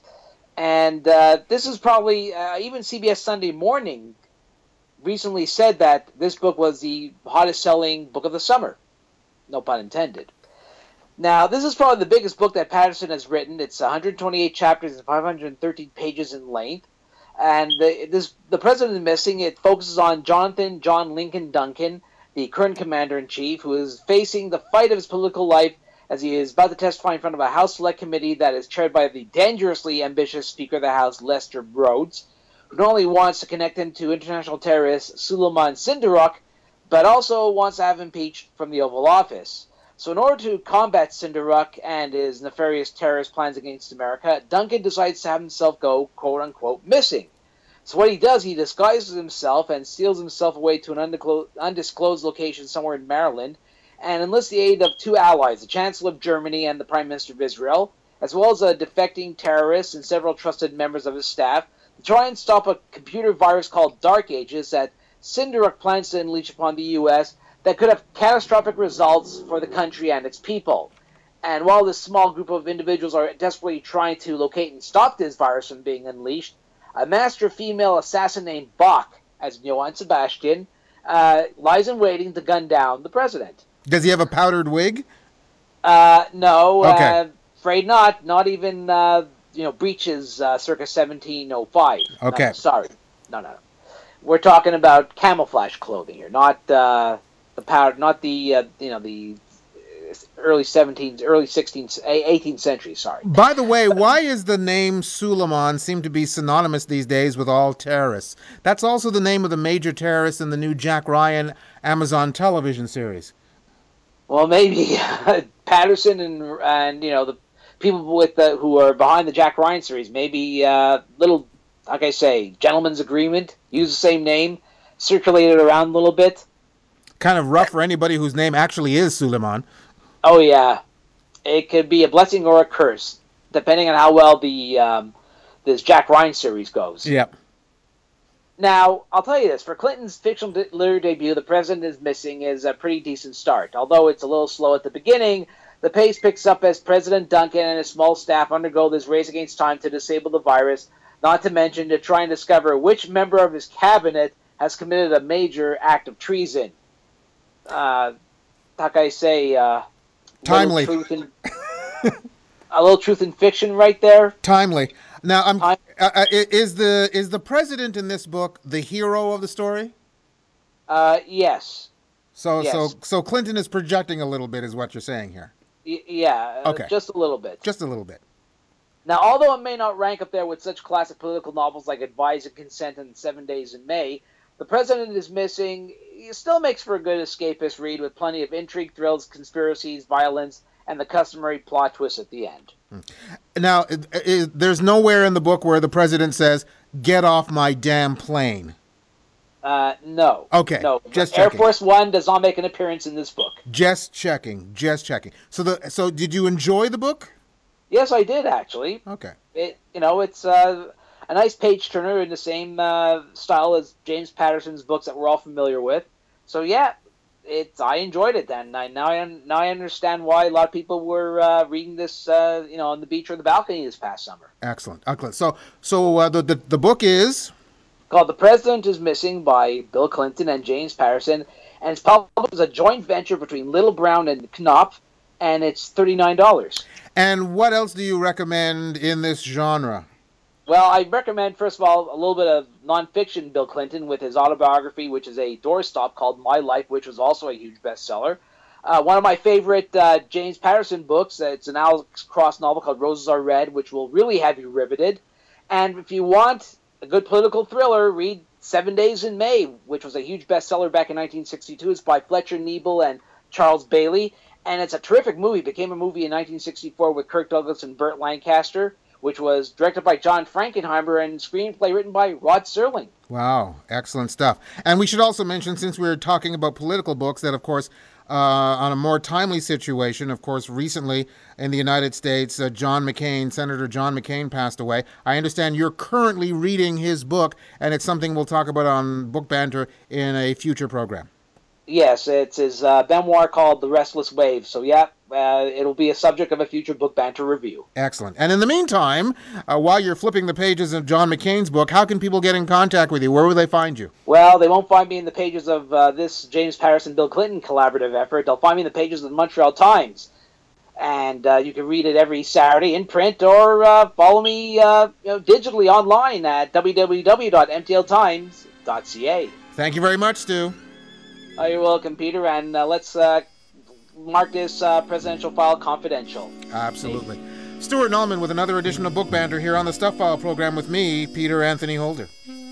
And this is probably, even CBS Sunday Morning recently said that this book was the hottest-selling book of the summer. No pun intended. Now, this is probably the biggest book that Patterson has written. It's 128 chapters and 513 pages in length. And The President is Missing, it focuses on Jonathan John Lincoln Duncan, the current commander-in-chief, who is facing the fight of his political life as he is about to testify in front of a House Select Committee that is chaired by the dangerously ambitious Speaker of the House, Lester Rhodes, who not only wants to connect him to international terrorist Suleiman Sindarak, but also wants to have him impeached from the Oval Office. So in order to combat Sindarak and his nefarious terrorist plans against America, Duncan decides to have himself go, quote-unquote, missing. So what he does, he disguises himself and steals himself away to an undisclosed location somewhere in Maryland and enlists the aid of two allies, the Chancellor of Germany and the Prime Minister of Israel, as well as a defecting terrorist and several trusted members of his staff, to try and stop a computer virus called Dark Ages that Sindarak plans to unleash upon the U.S. that could have catastrophic results for the country and its people. And while this small group of individuals are desperately trying to locate and stop this virus from being unleashed, a master female assassin named Bach, as Johann Sebastian, lies in waiting to gun down the president. Does he have a powdered wig? No. Okay. Afraid not. Not even, breeches circa 1705. Okay. No, sorry. No. We're talking about camouflage clothing here, not the powder, not the early 17th, early 16th, 18th century. Sorry. By the way, why is the name Suleiman seem to be synonymous these days with all terrorists? That's also the name of the major terrorist in the new Jack Ryan Amazon television series. Well, maybe Patterson and the people with who are behind the Jack Ryan series, maybe little, like I say, gentleman's agreement, use the same name, circulate it around a little bit. Kind of rough for anybody whose name actually is Suleiman. Oh, yeah. It could be a blessing or a curse, depending on how well this Jack Ryan series goes. Yep. Now, I'll tell you this. For Clinton's fictional literary debut, The President is Missing is a pretty decent start. Although it's a little slow at the beginning, the pace picks up as President Duncan and his small staff undergo this race against time to disable the virus, not to mention to try and discover which member of his cabinet has committed a major act of treason. Like I say, timely. A little truth in fiction right there. Timely. Now, is the president in this book the hero of the story? Yes. So Clinton is projecting a little bit, is what you're saying here. Yeah. Okay. Just a little bit. Just a little bit. Now, although it may not rank up there with such classic political novels like Advise and Consent and 7 Days in May, The President is Missing still makes for a good escapist read with plenty of intrigue, thrills, conspiracies, violence, and the customary plot twist at the end. Now, there's nowhere in the book where the president says, Get Off My Damn Plane? No. Okay, No. just Air checking. Force One does not make an appearance in this book. Just checking. So did you enjoy the book? Yes, I did, actually. Okay. It's a nice page turner in the same style as James Patterson's books that we're all familiar with. So yeah, I enjoyed it then. Now I understand why a lot of people were reading this, on the beach or the balcony this past summer. Excellent. So the book is Called "The President is Missing" by Bill Clinton and James Patterson, and it's published as a joint venture between Little Brown and Knopf, and it's $39. And what else do you recommend in this genre? Well, I recommend, first of all, a little bit of nonfiction Bill Clinton with his autobiography, which is a doorstop called My Life, which was also a huge bestseller. One of my favorite James Patterson books, it's an Alex Cross novel called Roses Are Red, which will really have you riveted. And if you want a good political thriller, read 7 Days in May, which was a huge bestseller back in 1962. It's by Fletcher Nebel and Charles Bailey. And it's a terrific movie. It became a movie in 1964 with Kirk Douglas and Burt Lancaster, which was directed by John Frankenheimer and screenplay written by Rod Serling. Wow, excellent stuff. And we should also mention, since we're talking about political books, that, of course, on a more timely situation, of course, recently in the United States, Senator John McCain passed away. I understand you're currently reading his book, and it's something we'll talk about on Book Banter in a future program. Yes, it's his memoir called The Restless Wave. So, yeah, it'll be a subject of a future Book Banter review. Excellent. And in the meantime, while you're flipping the pages of John McCain's book, how can people get in contact with you? Where will they find you? Well, they won't find me in the pages of this James Patterson-Bill Clinton collaborative effort. They'll find me in the pages of the Montreal Times. And you can read it every Saturday in print, or follow me digitally online at www.mtltimes.ca. Thank you very much, Stu. Oh, you're welcome, Peter, and let's mark this presidential file confidential. Absolutely. Stuart Nallman with another edition of Book Banter here on the Stuff File program with me, Peter Anthony Holder.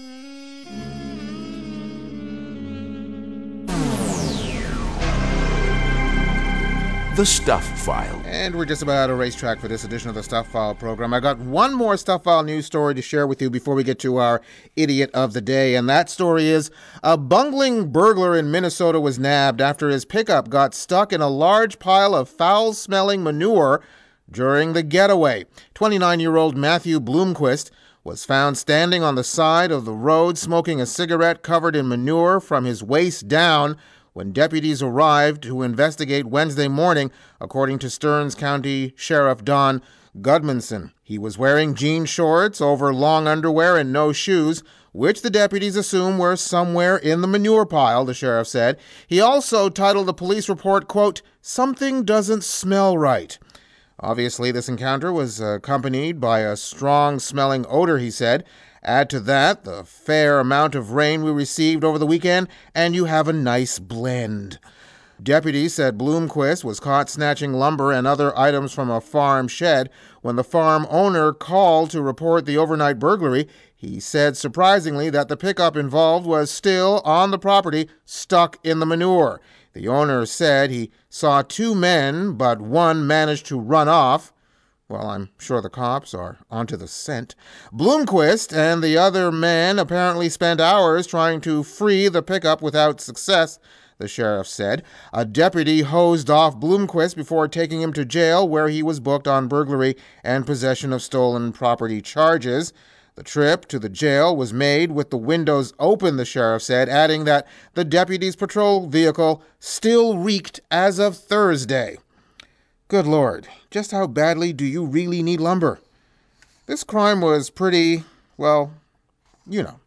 The Stuff File. And we're just about out of racetrack for this edition of the Stuff File program. I got one more Stuff File news story to share with you before we get to our Idiot of the Day. And that story is a bungling burglar in Minnesota was nabbed after his pickup got stuck in a large pile of foul-smelling manure during the getaway. 29-year-old Matthew Bloomquist was found standing on the side of the road smoking a cigarette covered in manure from his waist down when deputies arrived to investigate Wednesday morning, according to Stearns County Sheriff Don Gudmundson. He was wearing jean shorts over long underwear and no shoes, which the deputies assume were somewhere in the manure pile, the sheriff said. He also titled the police report, quote, "Something doesn't smell right." Obviously, this encounter was accompanied by a strong-smelling odor, he said. Add to that the fair amount of rain we received over the weekend, and you have a nice blend. Deputies said Bloomquist was caught snatching lumber and other items from a farm shed. When the farm owner called to report the overnight burglary, he said surprisingly that the pickup involved was still on the property, stuck in the manure. The owner said he saw two men, but one managed to run off. Well, I'm sure the cops are onto the scent. Bloomquist and the other man apparently spent hours trying to free the pickup without success, the sheriff said. A deputy hosed off Bloomquist before taking him to jail, where he was booked on burglary and possession of stolen property charges. The trip to the jail was made with the windows open, the sheriff said, adding that the deputy's patrol vehicle still reeked as of Thursday. Good Lord, just how badly do you really need lumber? This crime was pretty, well, you know.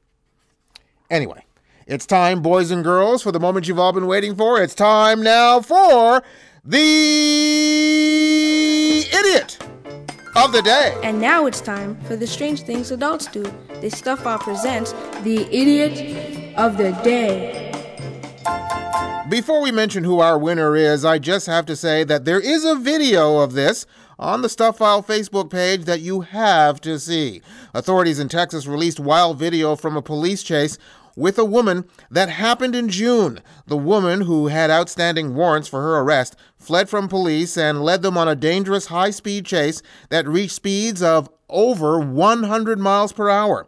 Anyway, it's time, boys and girls, for the moment you've all been waiting for. It's time now for the Idiot of the Day. And now it's time for the Strange Things Adults Do. This Stuff File presents the Idiot of the Day. Before we mention who our winner is, I just have to say that there is a video of this on the Stuff File Facebook page that you have to see. Authorities in Texas released wild video from a police chase with a woman that happened in June. The woman, who had outstanding warrants for her arrest, fled from police and led them on a dangerous high-speed chase that reached speeds of over 100 miles per hour.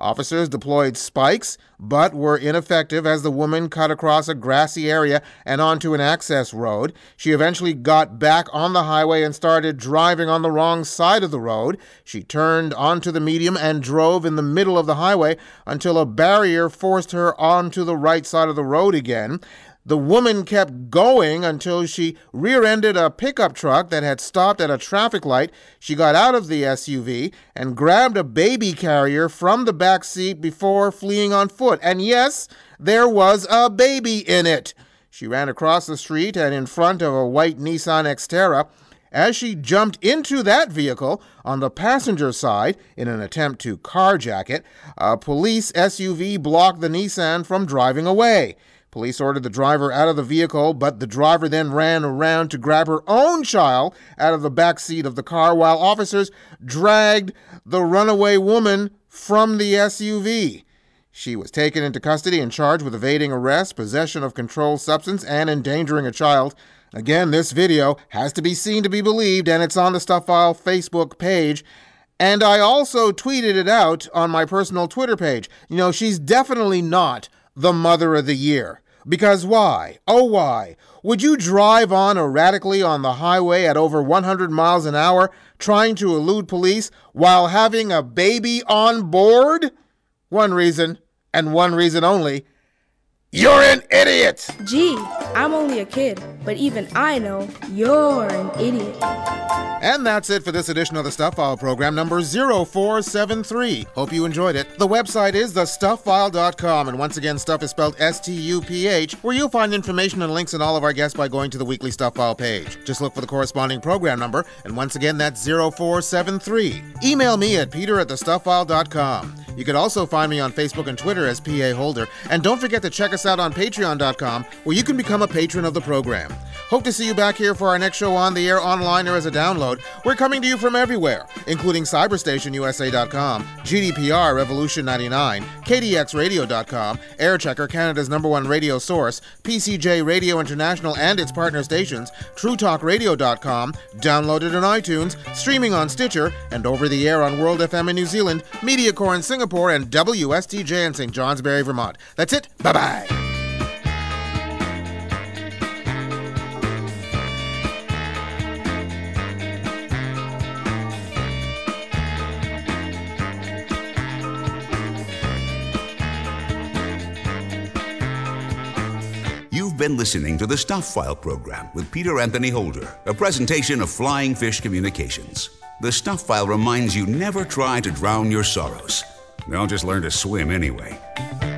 Officers deployed spikes, but were ineffective as the woman cut across a grassy area and onto an access road. She eventually got back on the highway and started driving on the wrong side of the road. She turned onto the medium and drove in the middle of the highway until a barrier forced her onto the right side of the road again. The woman kept going until she rear-ended a pickup truck that had stopped at a traffic light. She got out of the SUV and grabbed a baby carrier from the back seat before fleeing on foot. And yes, there was a baby in it. She ran across the street and in front of a white Nissan Xterra. As she jumped into that vehicle on the passenger side in an attempt to carjack it, a police SUV blocked the Nissan from driving away. Police ordered the driver out of the vehicle, but the driver then ran around to grab her own child out of the back seat of the car while officers dragged the runaway woman from the SUV. She was taken into custody and charged with evading arrest, possession of controlled substance, and endangering a child. Again, this video has to be seen to be believed, and it's on the Stuff File Facebook page. And I also tweeted it out on my personal Twitter page. You know, she's definitely not the mother of the year. Because why? Oh, why? Would you drive on erratically on the highway at over 100 miles an hour trying to elude police while having a baby on board? One reason, and one reason only. You're an idiot! Gee, I'm only a kid, but even I know you're an idiot. And that's it for this edition of the Stuff File program, number 0473. Hope you enjoyed it. The website is thestufffile.com, and once again, stuff is spelled S-T-U-P-H, where you'll find information and links on all of our guests by going to the weekly Stuff File page. Just look for the corresponding program number, and once again, that's 0473. Email me at peter@thestufffile.com. You can also find me on Facebook and Twitter as P.A. Holder, and don't forget to check us out on patreon.com, where you can become a patron of the program. Hope to see you back here for our next show on the air, online, or as a download. We're coming to you from everywhere, including CyberstationUSA.com, GDPR Revolution 99, KDXRadio.com, Airchecker, Canada's #1 radio source, PCJ Radio International and its partner stations, TrueTalkRadio.com, downloaded on iTunes, streaming on Stitcher, and over the air on World FM in New Zealand, MediaCore in Singapore, and WSTJ in St. Johnsbury, Vermont. That's it. Bye-bye. You've been listening to the Stuff File program with Peter Anthony Holder, a presentation of Flying Fish Communications. The Stuff File reminds you never try to drown your sorrows. They'll just learn to swim anyway.